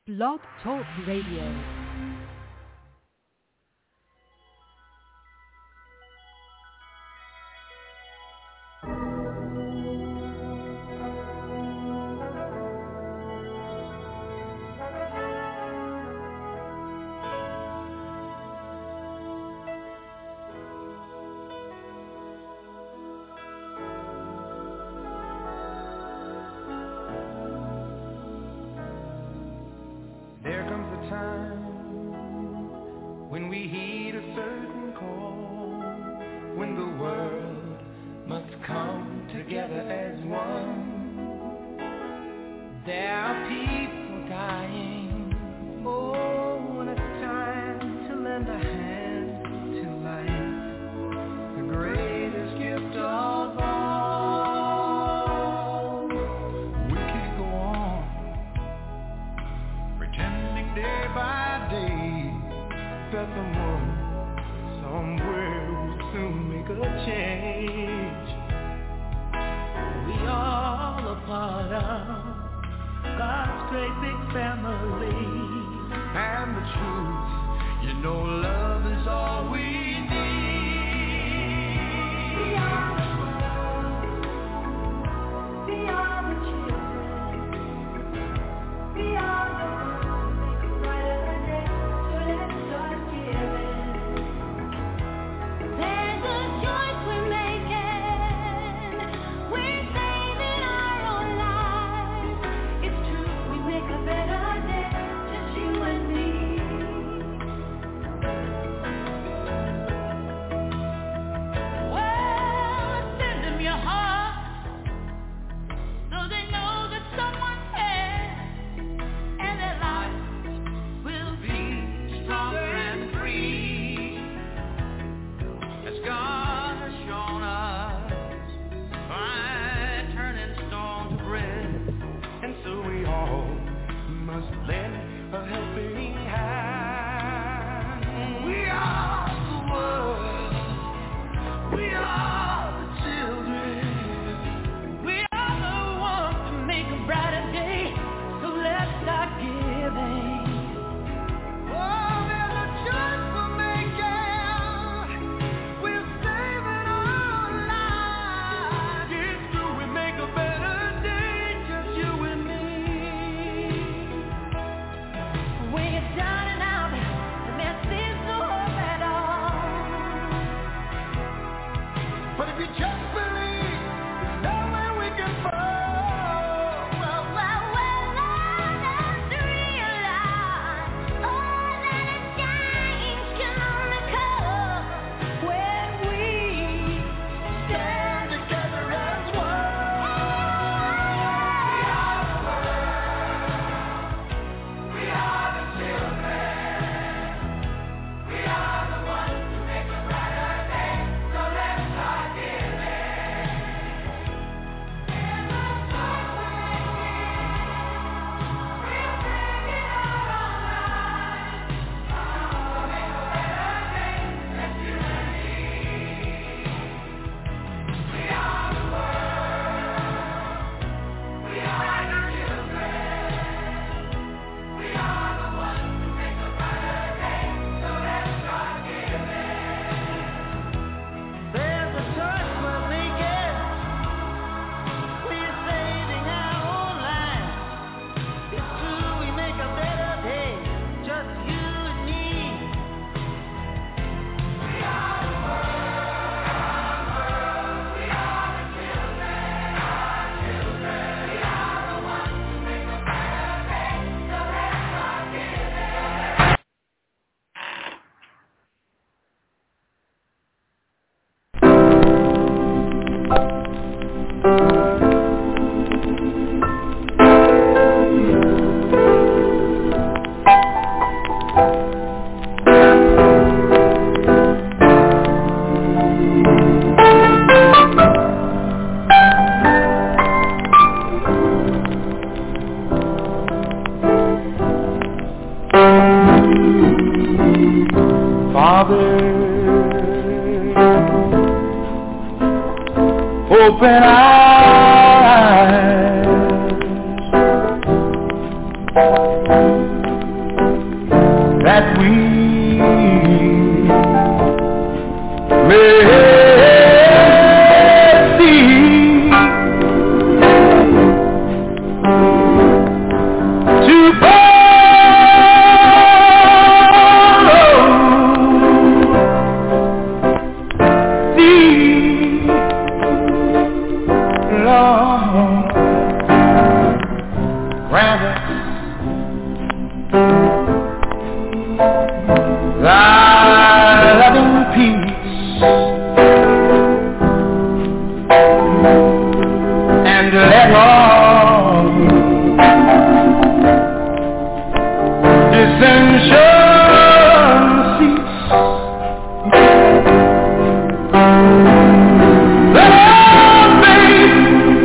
Blog Talk Radio. Open eyes Sabbath, thy loving peace, and let all dissension cease. Let all faith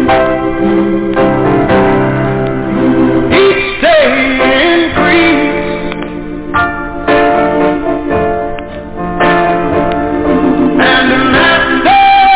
each day increase, and the Master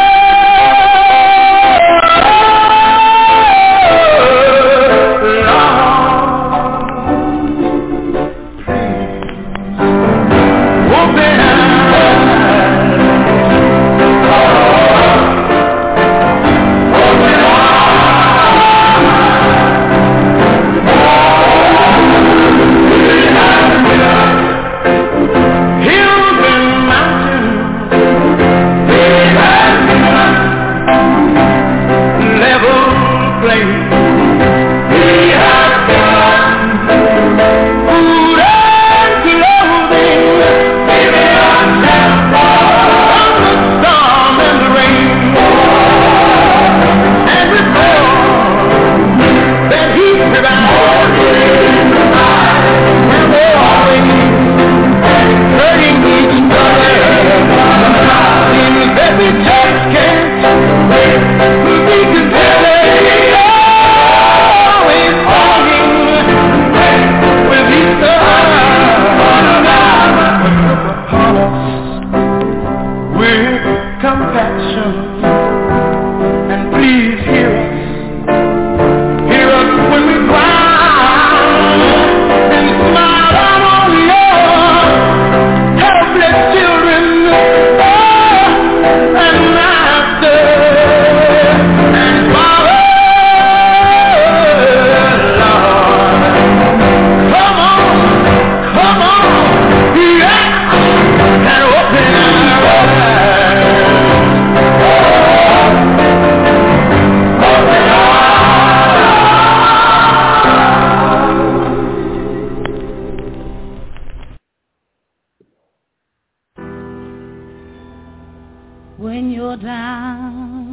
when you're down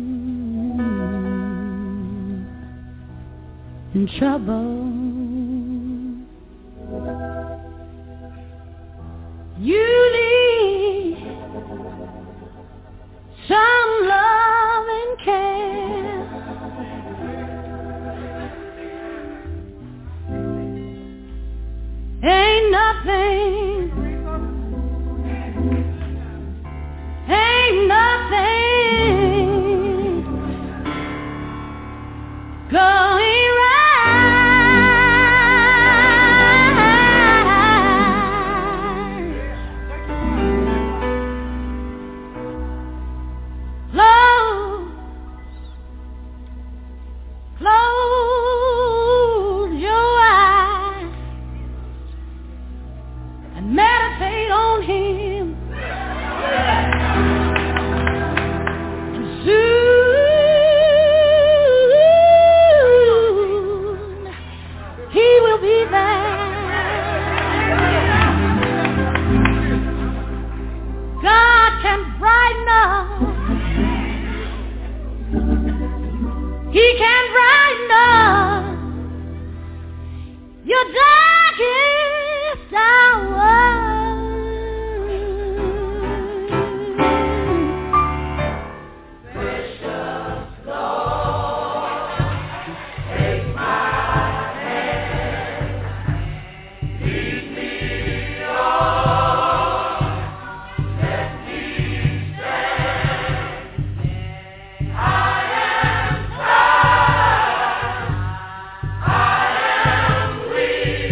in trouble, you need some love and care. Ain't nothing going right. Close your eyes and meditate on Him. He can brighten up your darkest hour. Precious Lord, take my hand, lead me on, let me stand. I am weak.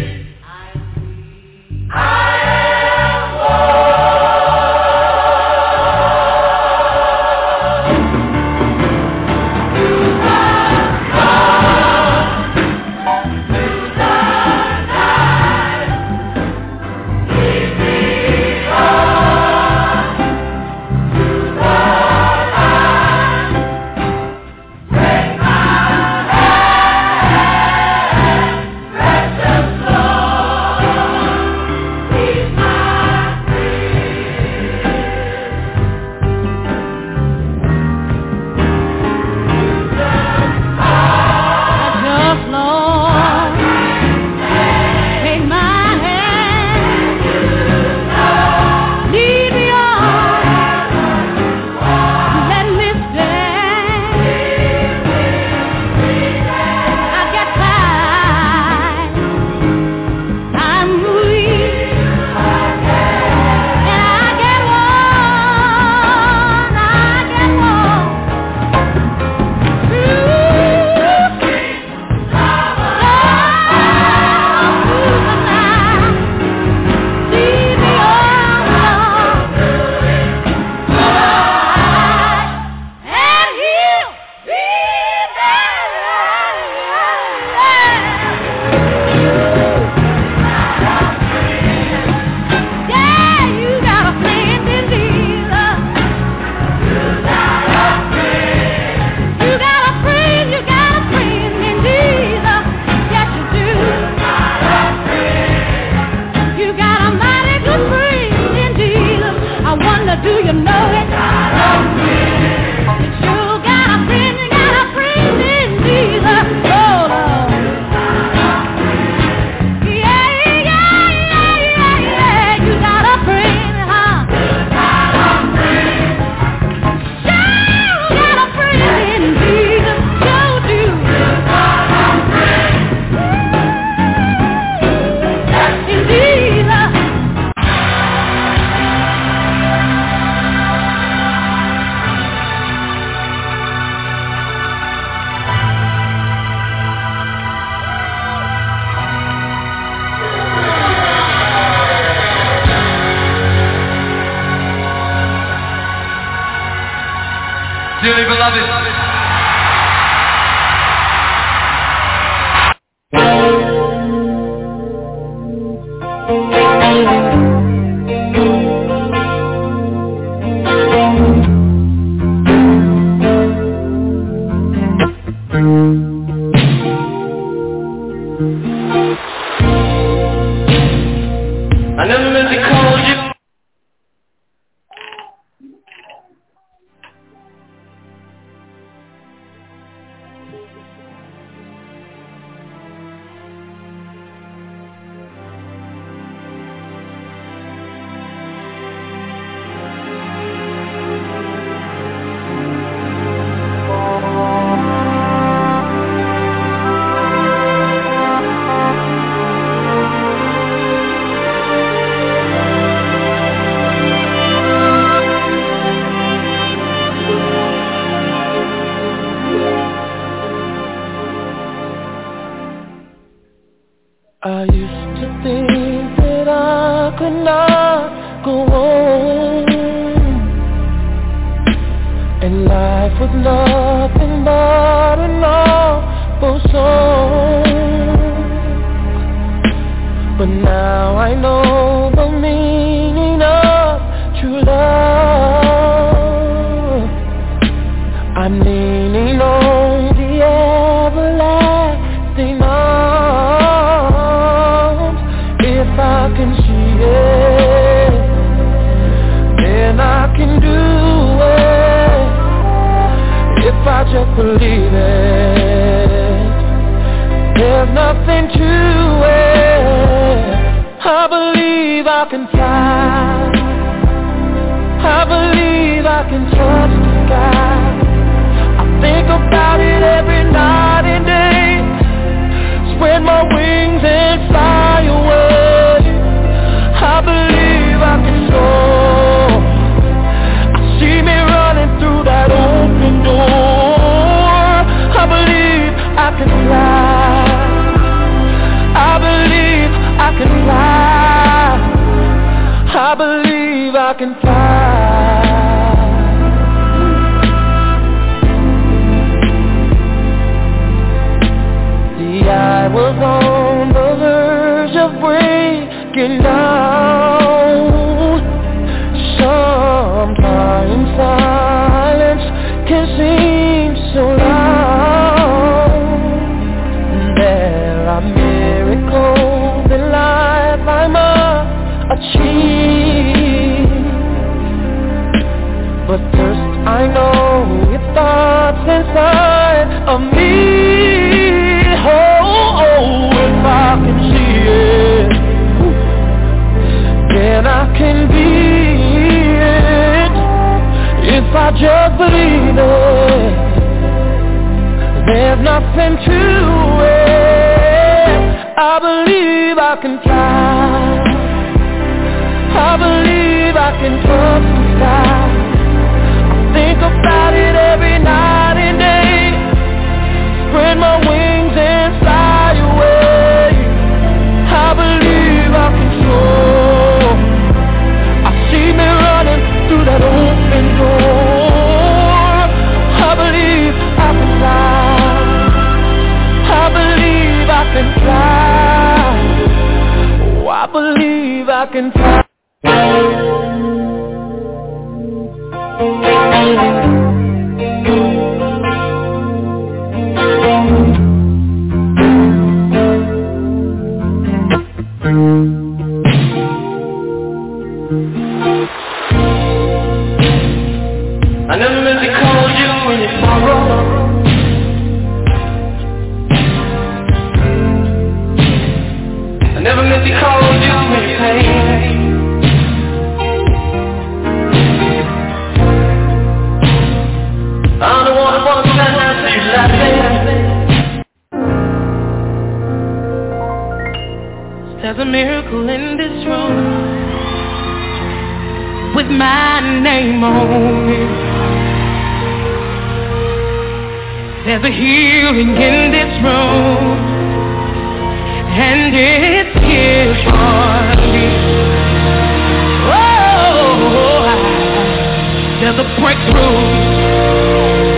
dearly beloved. I never meant to call you. I used to think that I could not go on, and life was nothing but an awful song. But now I know the meaning of true love. I'm leaning on the everlasting arms. If I can see it, then I can do it. If I just believe it, there's nothing to it. I believe I can fly. I believe I can touch the sky. I think about it every night and day. Spread my wings and fly away. I believe I can soar. I see me running through that open door. I believe I can fly. I believe I can fly. I believe I can fly. I was on the verge of breaking down. Sometimes silence can seem so loud. There are miracles in life I must achieve, but first I know your thoughts inside of me. If I can see it, then I can be it. If I just believe it, there's nothing to it. I believe I can fly. I believe I can touch the sky. I think about it every night and day. Spread my wings and fly away. I believe I can soar. I see me running through that open door. I believe I can fly. I believe I can fly. Oh, I believe I can fly. I never meant to call you when you sorrow. I never meant to call you when you pain. I'm the one who wants to stand out to you laughing. There's a miracle in this room with my name on it. There's a healing in this room, and it's here for me. Oh, there's a breakthrough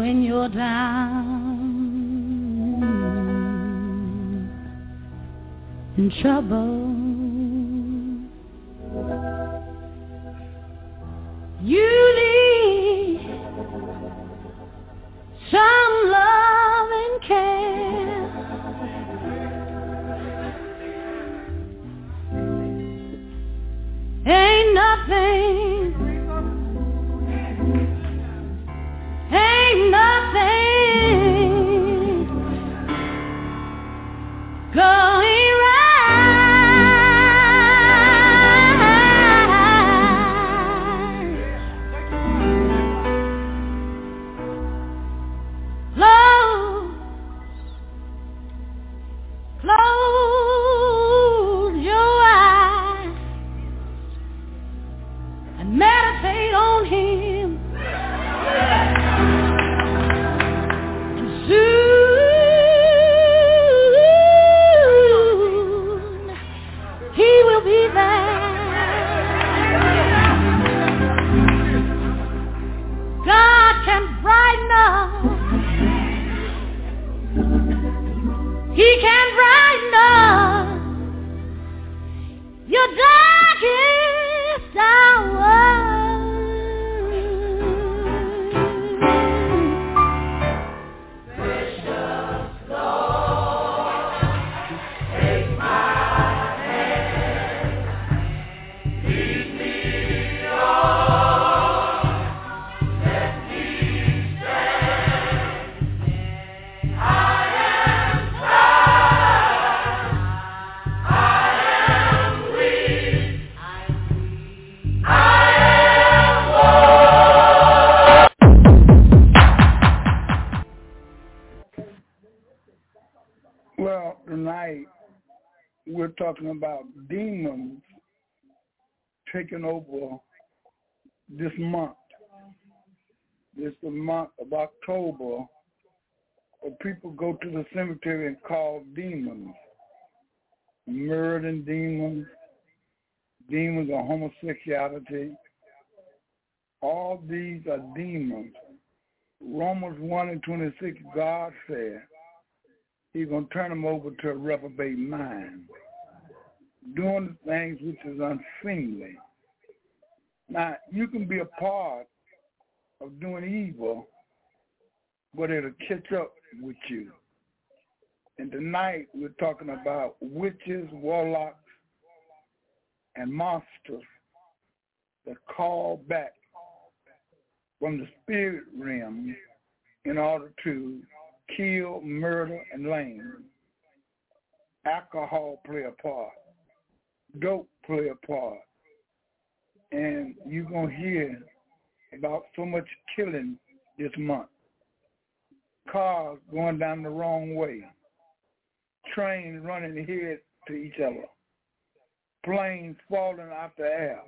when you're down in trouble. You need some love and care. Ain't nothing going right. Close your eyes and meditate on Him. He can brighten up your darkest hour. Precious Lord, take my hand, lead me on, let me stand. I am Well, tonight we're talking about demons taking over this month. This is the month of October, where people go to the cemetery and call demons. Murdering demons, demons of homosexuality. All these are demons. Romans 1:26, God said He's going to turn them over to a reprobate mind, doing the things which is unseemly. Now, you can be a part of doing evil, but it'll catch up with you. And tonight we're talking about witches, warlocks, and monsters that call back from the spirit realm in order to kill, murder, and lame. Alcohol play a part. Dope play a part. And you're going to hear about so much killing this month. Cars going down the wrong way. Trains running head to each other. Planes falling out the air.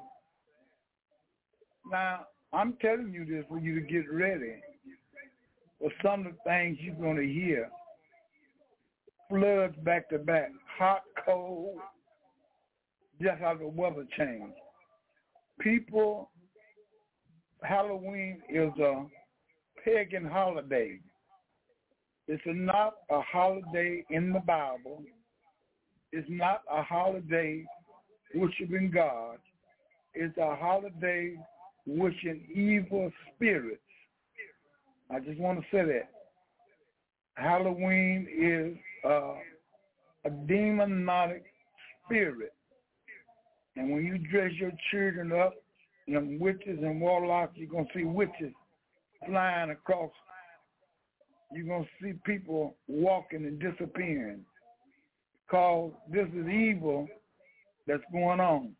Now, I'm telling you this for you to get ready. But some of the things you're going to hear, floods back to back, hot, cold, just how the weather changed. People, Halloween is a pagan holiday. It's not a holiday in the Bible. It's not a holiday worshiping God. It's a holiday worshiping evil spirits. I just want to say that. Halloween is a demonic spirit. And when you dress your children up, witches and warlocks, you're going to see witches flying across. You're going to see people walking and disappearing. Because this is evil that's going on.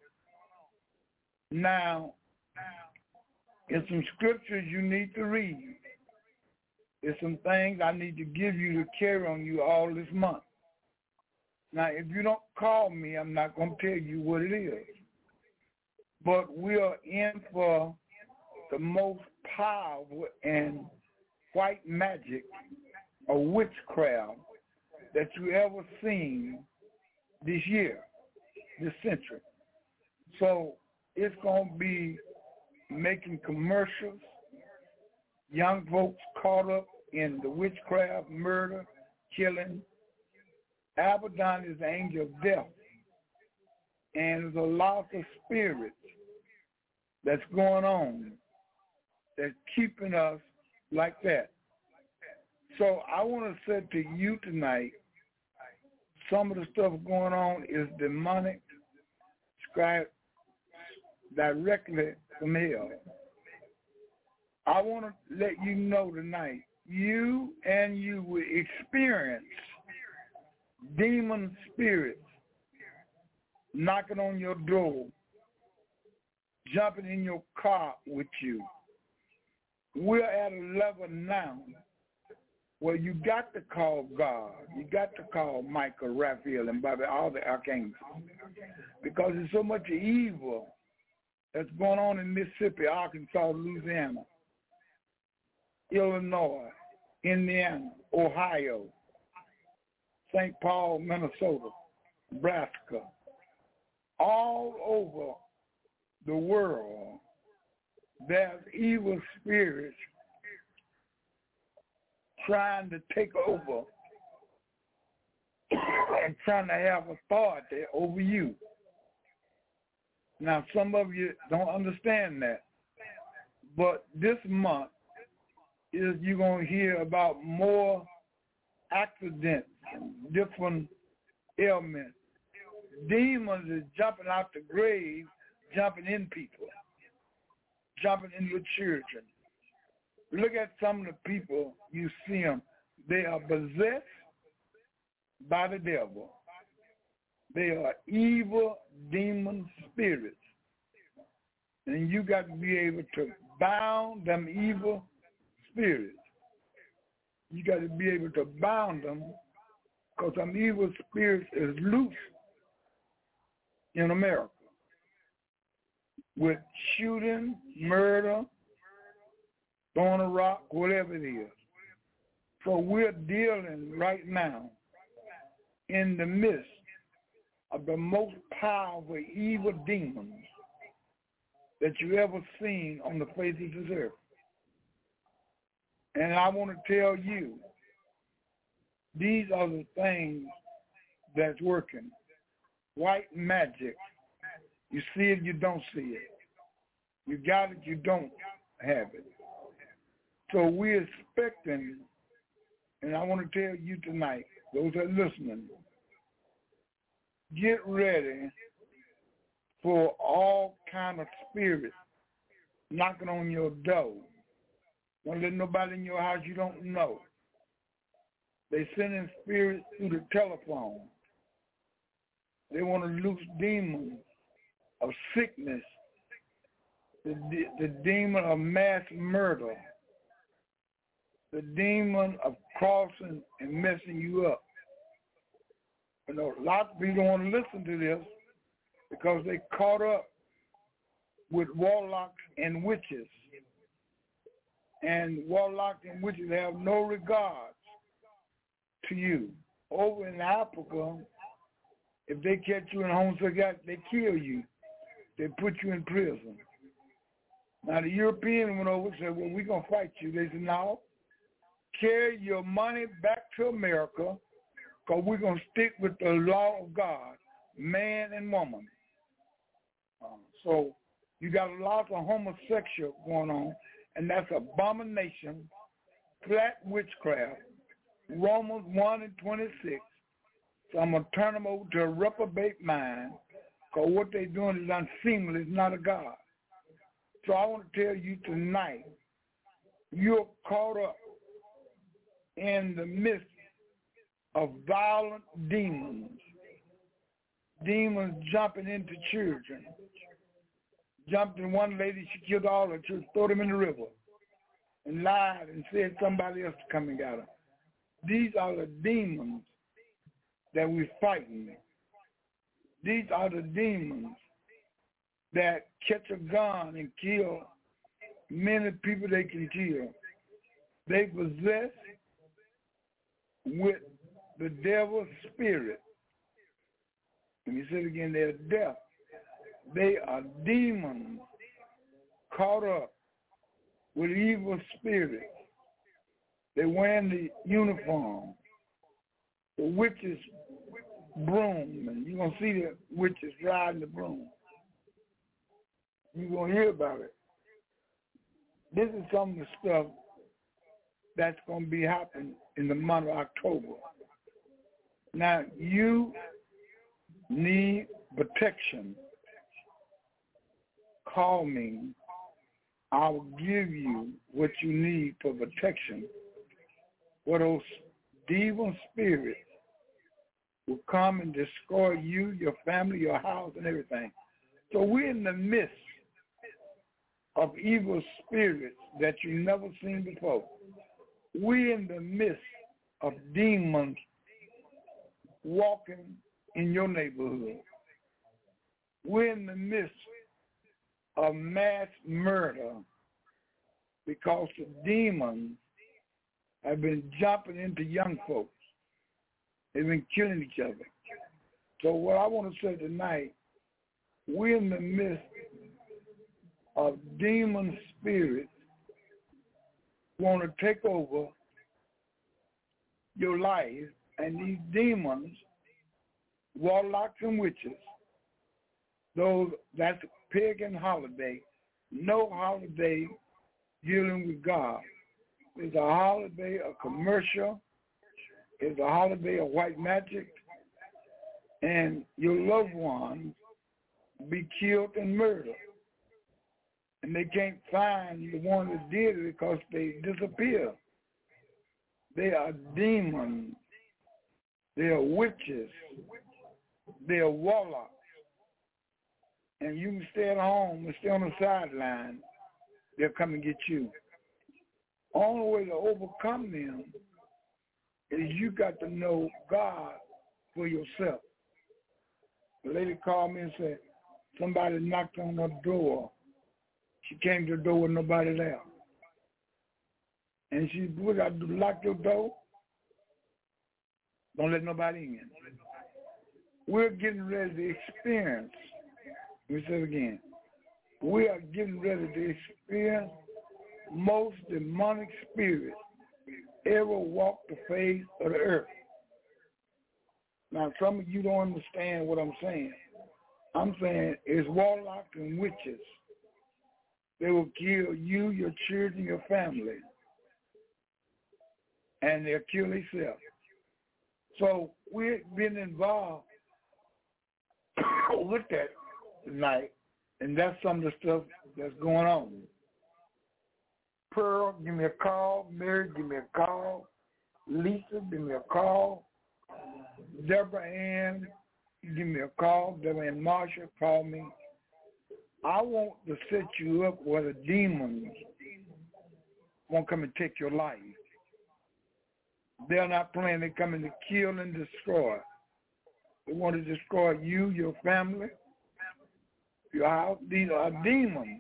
Now, there's some scriptures you need to read. There's some things I need to give you to carry on you all this month. Now, if you don't call me, I'm not going to tell you what it is. But we are in for the most powerful and white magic or witchcraft that you ever seen this year, this century. So it's going to be making commercials, young folks caught up in the witchcraft, murder, killing. Abaddon is the angel of death. And there's a lot of spirits that's going on that's keeping us like that. So I want to say to you tonight, some of the stuff going on is demonic, scribed directly from hell. I want to let you know tonight, you will experience demon spirits knocking on your door, jumping in your car with you. We're at a level now where you got to call God. You got to call Michael, Raphael, and Bobby, all the archangels, because there's so much evil that's going on in Mississippi, Arkansas, Louisiana, Illinois, Indiana, Ohio, St. Paul, Minnesota, Nebraska, all over the world. There's evil spirits trying to take over and trying to have authority over you. Now, some of you don't understand that, but this month is you're going to hear about more accidents, different ailments. Demons is jumping out the grave, jumping in people, jumping in your children. Look at some of the people, you see them. They are possessed by the devil. They are evil demon spirits. And you got to be able to bound them evil spirits. You got to be able to bound them, because some evil spirits is loose in America with shooting, murder, throwing a rock, whatever it is. So we're dealing right now in the midst of the most powerful evil demons that you ever seen on the face of this earth. And I want to tell you, these are the things that's working. White magic. You see it, you don't see it. You got it, you don't have it. So we're expecting, and I want to tell you tonight, those that are listening, get ready for all kind of spirits knocking on your door. Don't let nobody in your house you don't know. They send in spirits through the telephone. They want to loose demons of sickness, the demon of mass murder, the demon of crossing and messing you up. You know, lots of people don't want to listen to this because they caught up with warlocks and witches. And warlocks and witches have no regard to you. Over in Africa, if they catch you in homosexuality, they kill you. They put you in prison. Now, the European went over and said, well, we're going to fight you. They said, no, carry your money back to America, because we're going to stick with the law of God, man and woman. So you got a lot of homosexual going on, and that's abomination, flat witchcraft, Romans 1:26. So I'm going to turn them over to a reprobate mind, because what they're doing is unseemly. It's not a God. So I want to tell you tonight, you're caught up in the midst of violent demons, demons jumping into children. Jumped in one lady, she killed all her children, threw them in the river, and lied and said somebody else come and got her. These are the demons that we're fighting. These are the demons that catch a gun and kill many people they can kill. They possess with the devil's spirit. Let me say it again, they're deaf. They are demons caught up with evil spirits. They're wearing the uniform, the witches' broom, and you're going to see the witches riding the broom. You're going to hear about it. This is some of the stuff that's going to be happening in the month of October. Now, you need protection. Call me. I will give you what you need for protection. For those demon spirits will come and destroy you, your family, your house, and everything. So we're in the midst of evil spirits that you've never seen before. We're in the midst of demons walking in your neighborhood. We're in the midst of mass murder because the demons have been jumping into young folks. They've been killing each other. So what I want to say tonight, we're in the midst of demon spirits who want to take over your life, and these demons, warlocks and witches, that's a pagan holiday, no holiday dealing with God. It's a holiday of commercial. It's a holiday of white magic. And your loved ones be killed and murdered. And they can't find the one that did it because they disappear. They are demons. They are witches. They are warlocks. And you can stay at home and stay on the sideline. They'll come and get you. Only way to overcome them is you got to know God for yourself. The lady called me and said, somebody knocked on her door. She came to the door with nobody there. And she said, what I do, lock your door? Don't let nobody in. We're getting ready to experience, let me say it again, we are getting ready to experience most demonic spirits ever walked the face of the earth. Now, some of you don't understand what I'm saying. I'm saying it's warlocks and witches. They will kill you, your children, your family, and they'll kill themselves. So we've been involved with that tonight, and that's some of the stuff that's going on. Pearl, give me a call. Mary, give me a call. Lisa, give me a call. Deborah Ann, give me a call. Deborah Ann Marshall, call me. I want to set you up where the demons won't come and take your life. They're not playing. They're coming to kill and destroy. They want to destroy you, your family, your house. These are demons.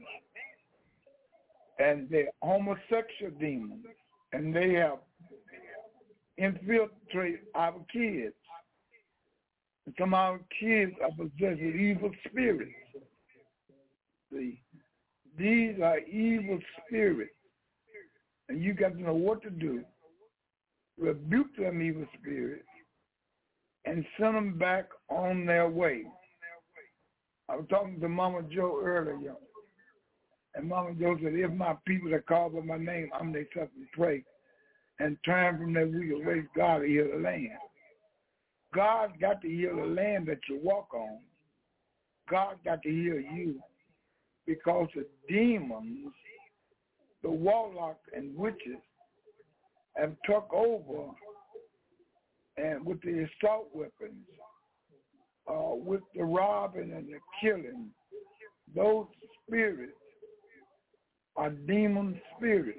And they're homosexual demons. And they have infiltrated our kids. And some of our kids are possessed with evil spirits. See, these are evil spirits. And you got to know what to do. Rebuke them evil spirits and send them back on their way. I was talking to Mama Joe earlier, and Mama Joe said, if my people that call by my name, I'm their self and pray, and turn from their wicked ways, God will heal the land. God got to heal the land that you walk on. God got to heal you because the demons, the warlocks and witches have took over, and with the assault weapons, with the robbing and the killing, those spirits are demon spirits.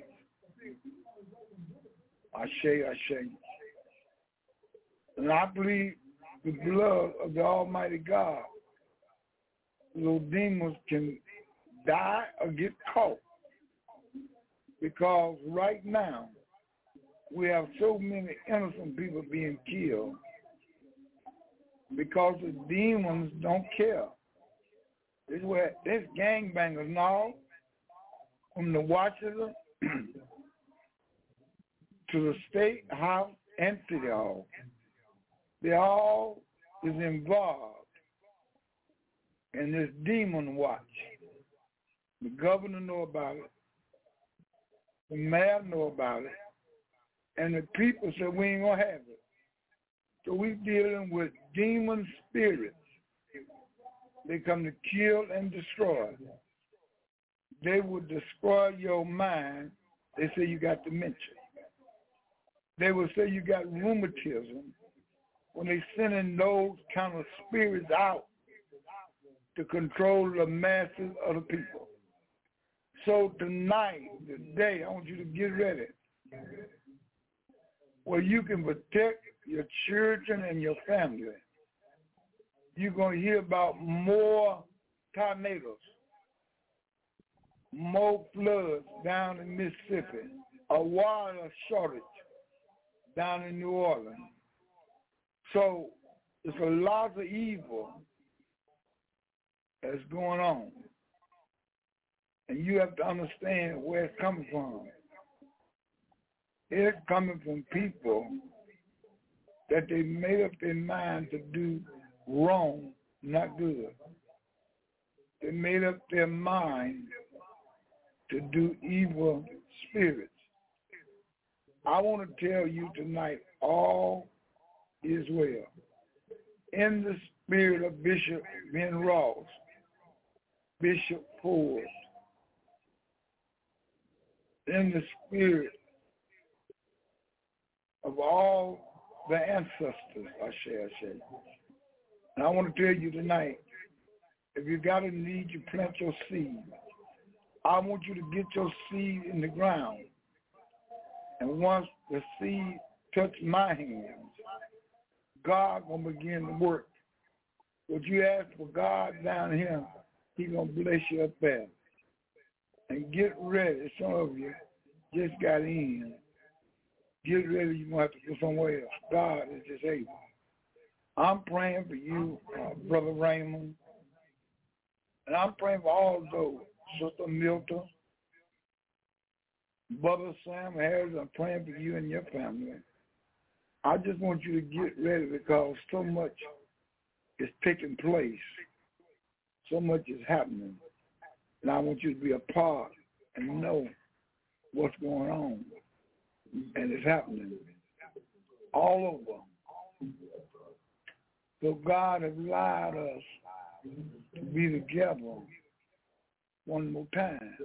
Ashe, Ashe. And I believe the blood of the Almighty God, those demons can die or get caught. Because right now, we have so many innocent people being killed because the demons don't care. This is where there's gangbangers now, from the Washington to the state house and city hall. They all is involved in this demon watch. The governor know about it. The mayor know about it. And the people said we ain't going to have it. So we dealing with demon spirits. They come to kill and destroy. They will destroy your mind. They say you got dementia. They will say you got rheumatism when they sending those kind of spirits out to control the masses of the people. So tonight, today, I want you to get ready where you can protect your children and your family. You're going to hear about more tornadoes, more floods down in Mississippi, a water shortage down in New Orleans. So there's a lot of evil that's going on. And you have to understand where it's coming from. It's coming from people that they made up their mind to do wrong, not good. They made up their mind to do evil spirits. I want to tell you tonight, all is well. In the spirit of Bishop Ben Ross, Bishop Ford, in the spirit of all the ancestors, I shall say. And I want to tell you tonight, if you got a need, you plant your seed. I want you to get your seed in the ground. And once the seed touch my hands, God going to begin to work. What you ask for God down here, He going to bless you up there. And get ready. Some of you just got in. Get ready. You're going to have to go somewhere else. God is just able. I'm praying for you, Brother Raymond. And I'm praying for all those. Sister Milton, Brother Sam Harris, I'm praying for you and your family. I just want you to get ready because so much is taking place. So much is happening. And I want you to be a part and know what's going on. And it's happening all over. So God has allowed us to be together one more time.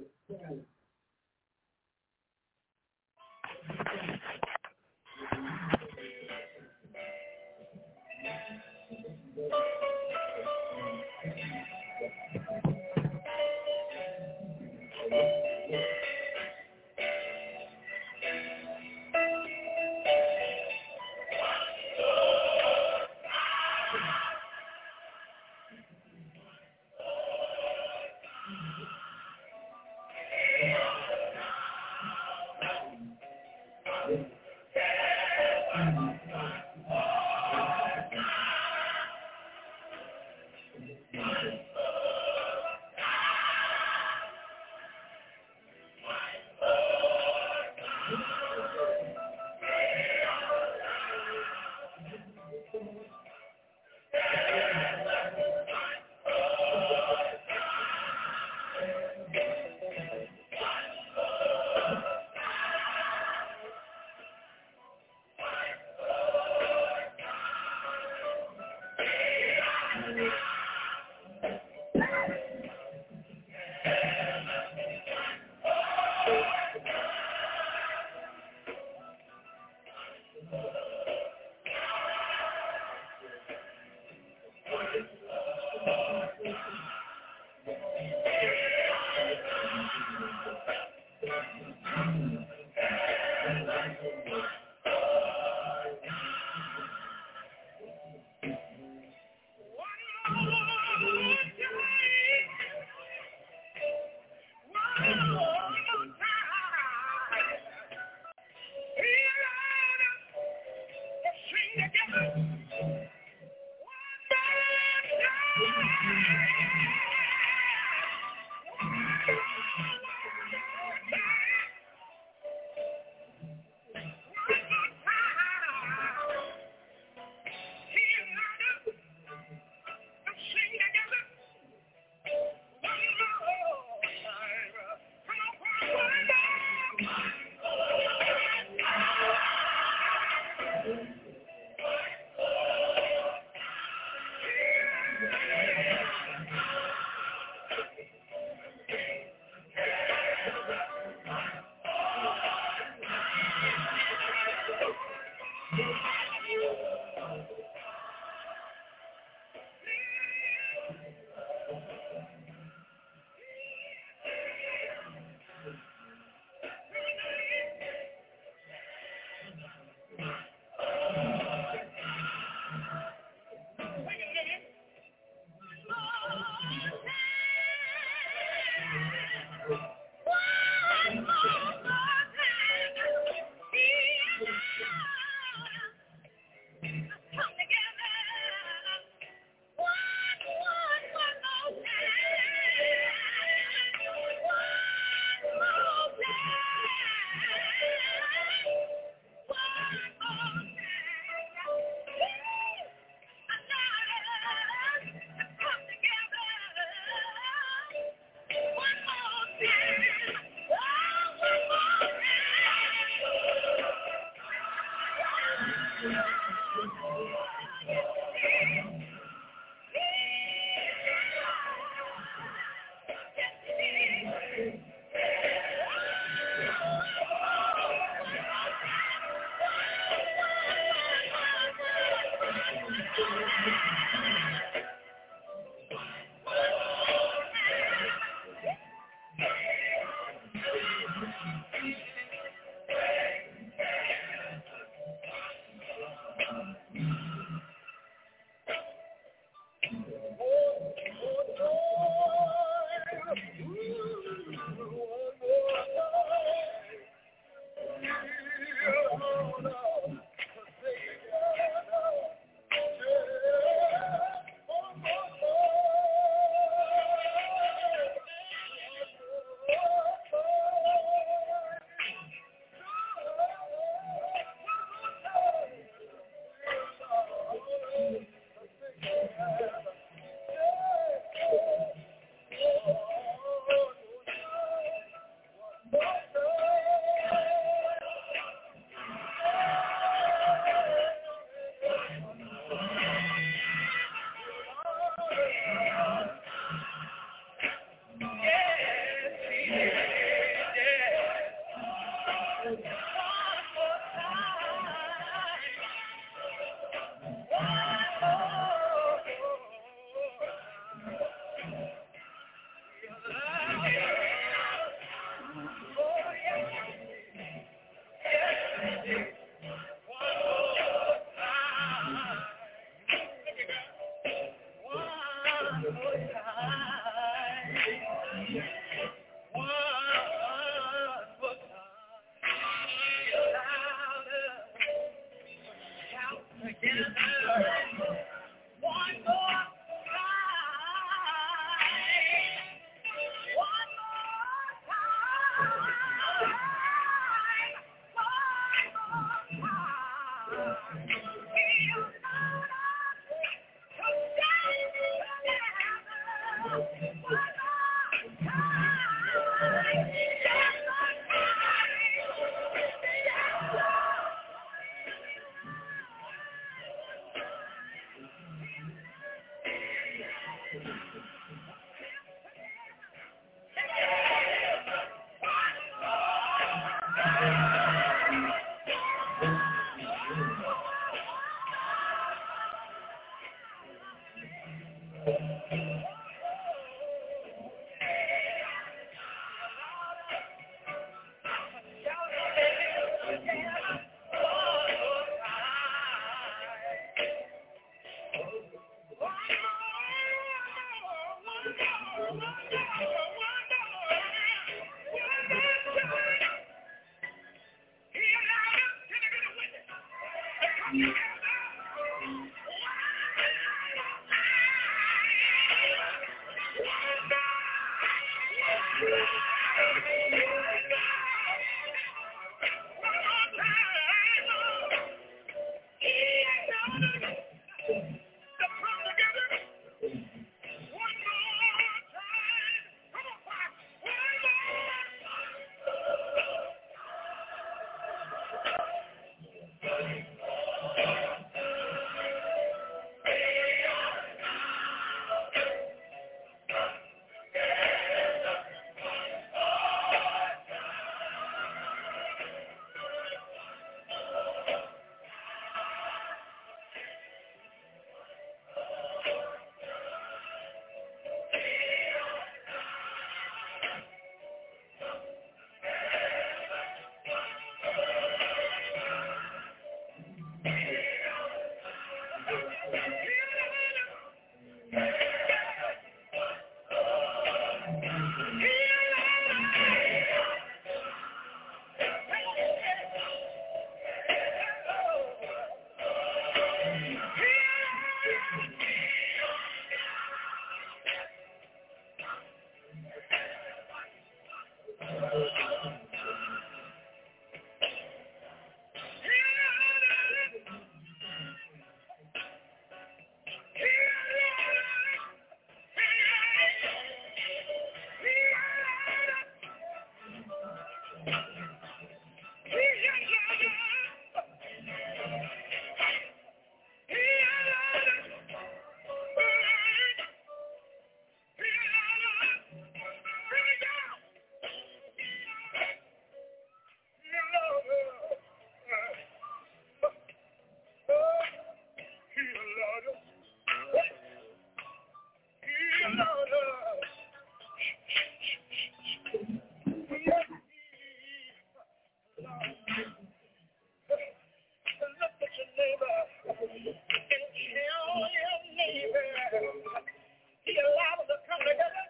Look at your neighbor and tell your neighbor he allowed us to come together.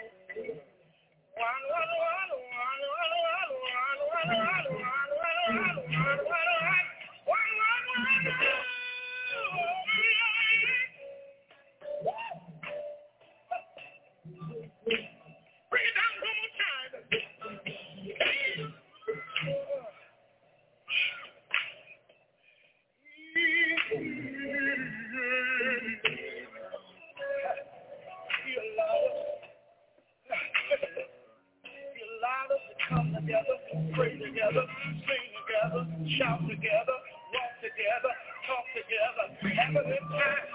Bring it down one more time. He allowed us to come together, pray together, sing together, shout together, walk together, talk together, have a good time.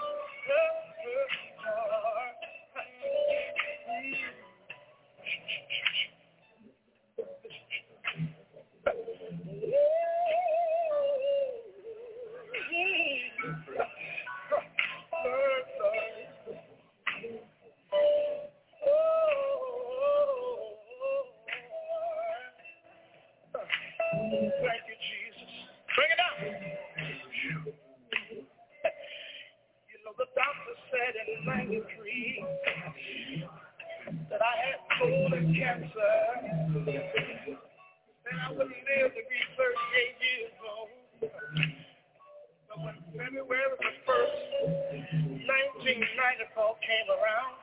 Thank you, Jesus. Bring it up. You know, the doctor said in 93 that I had colon cancer, and I wouldn't live to be 38 years old. But when February the 1st, 1994 came around,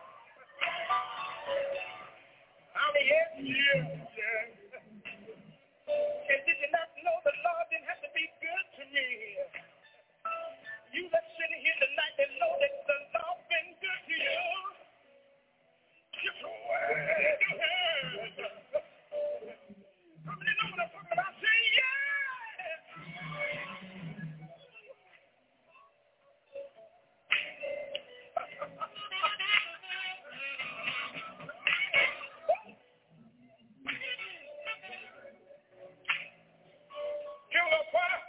I'm here, yeah. And did you not know the Lord didn't have to be good to me? You that's sitting here tonight that know that the Lord's been good to you. Just wave your hands. How many know what I'm talking about? Say yeah! Give him a choir.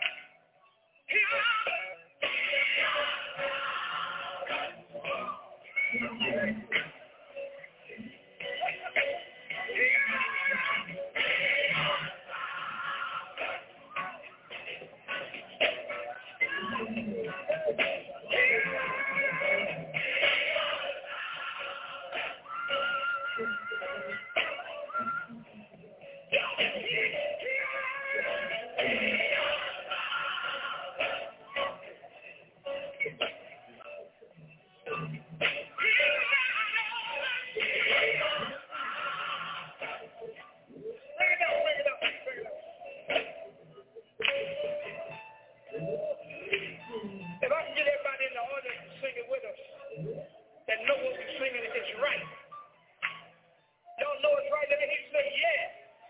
If I can get everybody in the audience to sing it with us, that know what we're singing is right. Y'all know it's right. Let me hear you say yeah.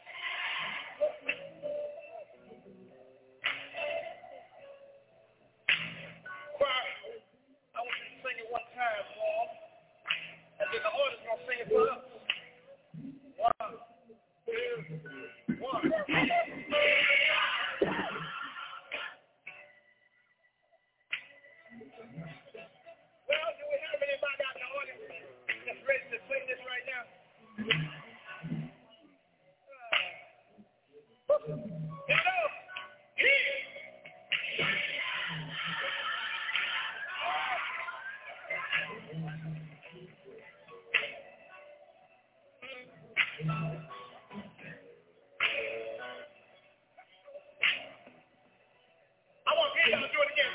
Choir, I want you to sing it one time for them, and then the audience gonna sing it for us. 1, 2, 1. Well, do we have anybody out in the audience that's ready to sing this right now? I want to hear y'all do it again.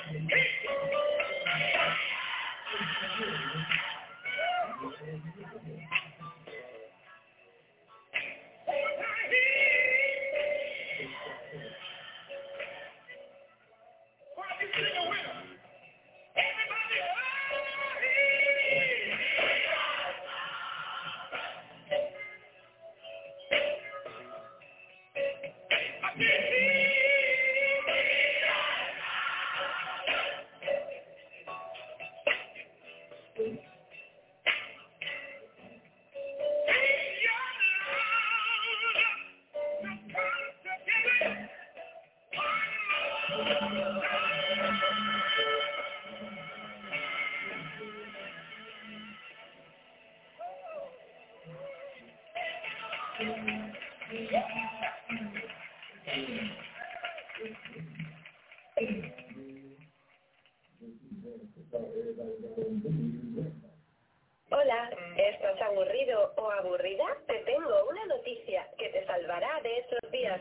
aburrido o aburrida? Te tengo una noticia que te salvará de estos días.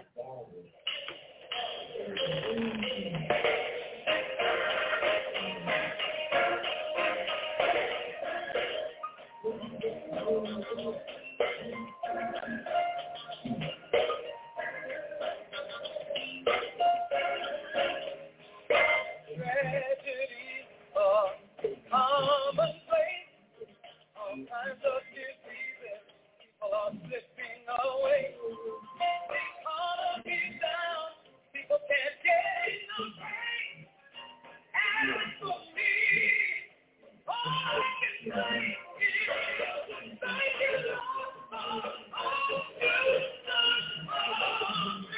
Tragedy or commonplace, all kinds of diseases, people are slipping away. The economy's down, people can't get enough rain. As for me, all I can say is thank you, Lord, for all you've done for me.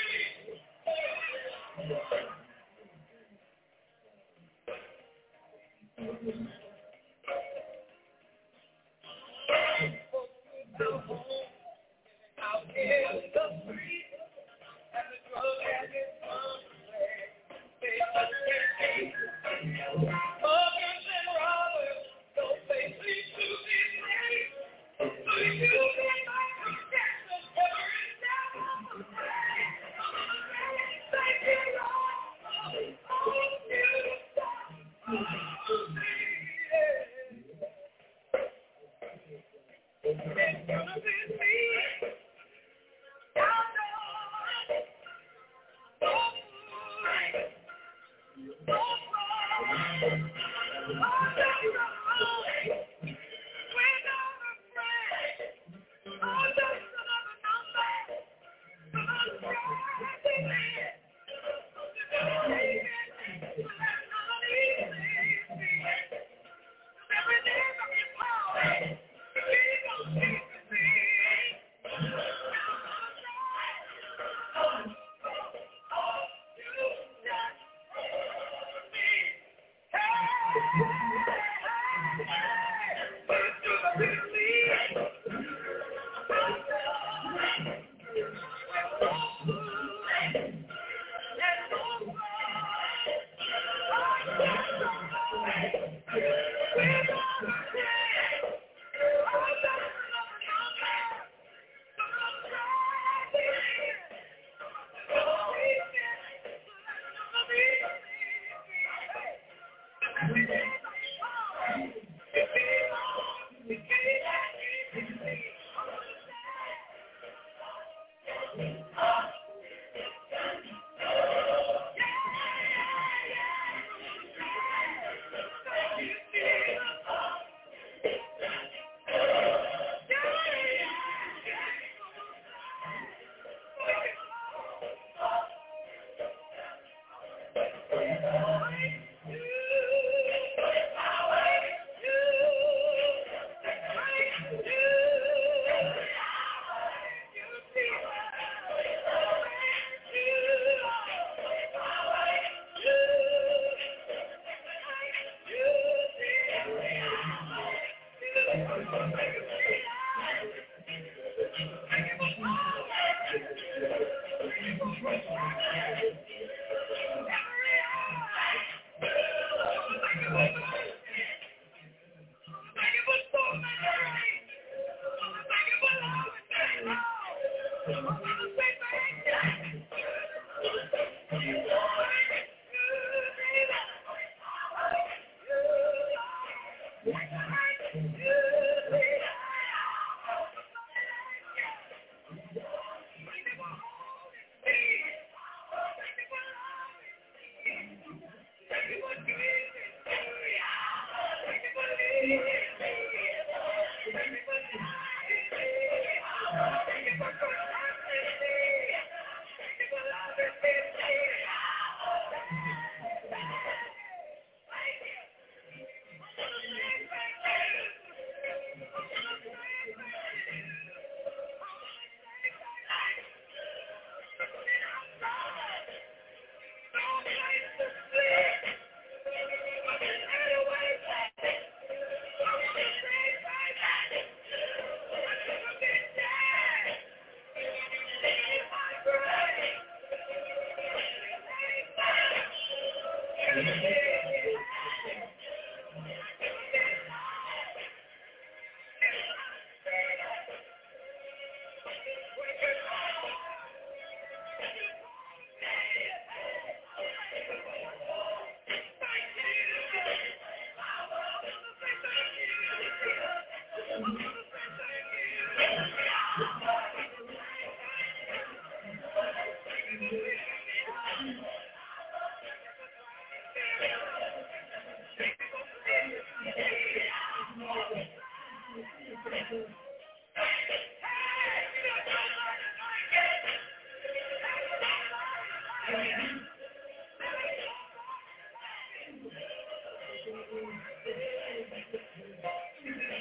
Out in the street, and the drug addicts run away. They understand. Muggers and robbers don't pay please to be safe. So you get my protection every step of the way. Thank you, Lord, for all you've done for me. It's gonna be me.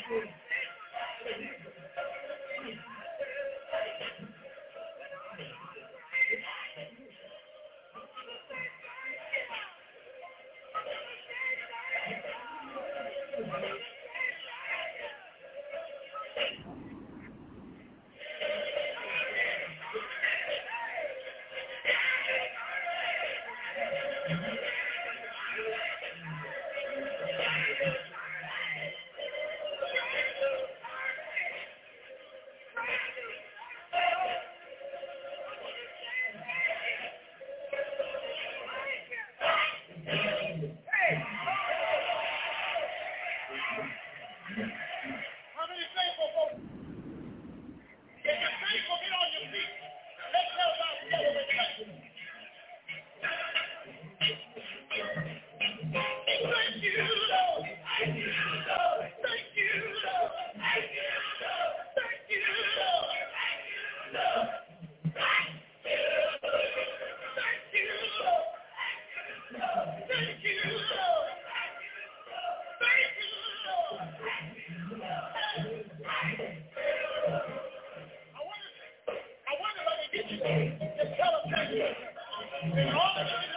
I wonder if I can get you to tell them that.